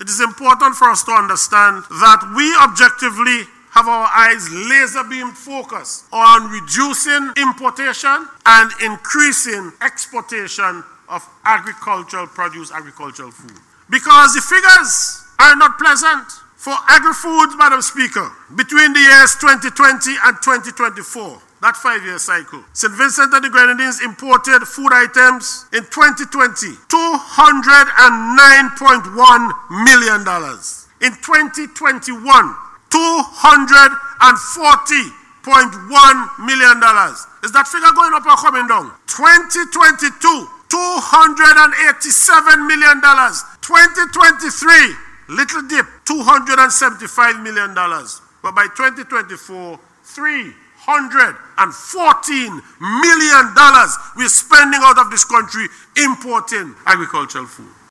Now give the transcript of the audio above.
it is important for us to understand that we objectively have our eyes laser beam focused on reducing importation and increasing exportation of agricultural produce, agricultural food. Because the figures are not pleasant. For agri-foods, Madam Speaker, between the years 2020 and 2024, that 5-year cycle, St. Vincent and the Grenadines imported food items in 2020, $209.1 million. In 2021, $240.1 million. Is that figure going up or coming down? 2022, $287 million. 2023, little dip, $275 million. But by 2024, $314 million we're spending out of this country importing agricultural food.